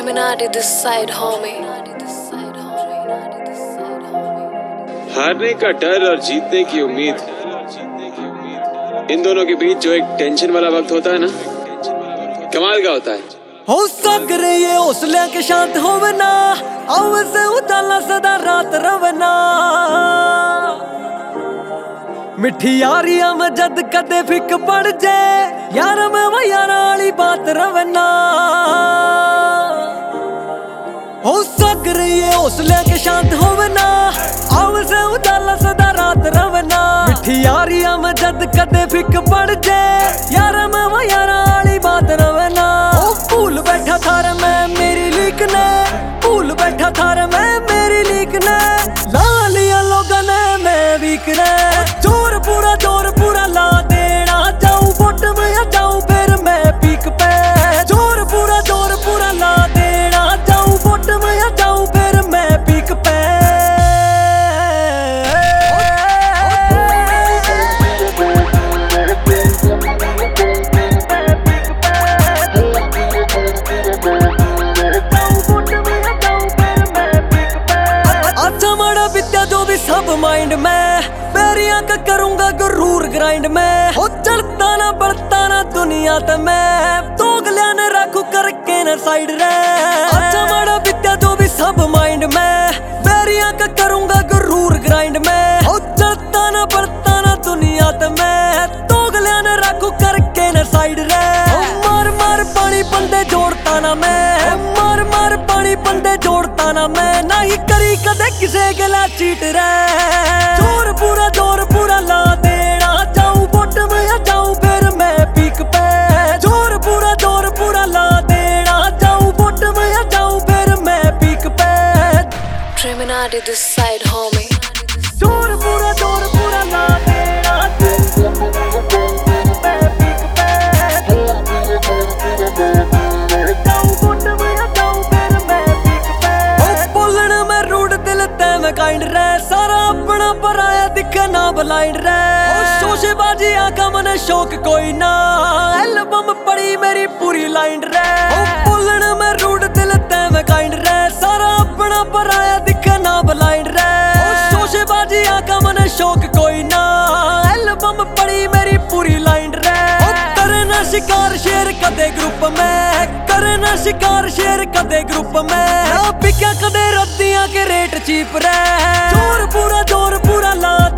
Dreaminati this side, homie. हारने का डर और जीतने की उम्मीद, इन दोनों के बीच जो एक टेंशन वाला वक्त होता है ना, कमाल का होता है। हो सागरे ये हौसले के शांत होवना, आवाज़ उताला सदा रात रवना। मिठी यारियां में जद कदे फिक पड़ जाए, यार में वो यारा वाली बात रवना। हो सागरे ये हौसले के शांत होवना, आवाज़ उताला सदा रात रवना। मिठी यारियां में जद कदे फिक पड़ जाए, यार में वो यारा वाली बात रवना। भूल बैठा थार मैं मेरी लीक ने, भूल बैठा थार मैं मेरी लीक ने। ला लिया लोगों ने मैं वीक ने, जोर पूरा ला देना। जाऊं बॉटम या जाऊं फिर मैं पीक पे, जोर पूरा ला देना। जाऊं बॉटम या जाऊं फिर मैं पीक पे। सब माइंड में मेरिया का करूंगा गुरूर ग्राइंड में। हो चलता ना बढ़ता ना दुनिया ते मैं, दोगलिया ने रखू करके ना साइड रे। अच्छा माड़ा बित्या जो भी सब माइंड में, मेरिया का करूंगा गुरूर ग्राइंड में। हो चलता ना बढ़ता ना दुनिया ते मैं, दोगलिया ने रखू करके ना साइड रे। मार मार पानी बंदे जोड़ता ना मैं, मार मार पानी बंदे जोड़ता ना मैं। ना ही करी कदे किसे गला चीट रे, जोर पूरा ला देना। जाऊं बॉटम या जाऊं फिर मैं पीक पे, जोर पूरा ला देना। जाऊं बॉटम या जाऊं फिर मैं पीक पे। Dreaminati this side, homie. जोर पूरा ला देना। मैं पीक पे, जाऊं बॉटम या जाऊं फिर मैं पीक पे। बोलन में रूड दिल ते मैं काइंड रे, सारा अपना पराया दिखे ना ब्लाइंड रे। शोशेबाजी आका मने शौक कोई ना, एल्बम पड़ी मेरी पूरी लाइन रे। बोलन में रूड दिल ते मैं काइंड रे, सारा अपना पराया दिखे ना ब्लाइंड रे। शोशेबाजी आका मने शौक कोई ना, एल्बम पड़ी मेरी पूरी लाइन रे। करे ना शिकार शेर कदे ग्रुप में, करे ना शिकार शेर कदे ग्रुप में। ना बिका कदे रद्दियां के रेट चीप रे, जोर पूरा ला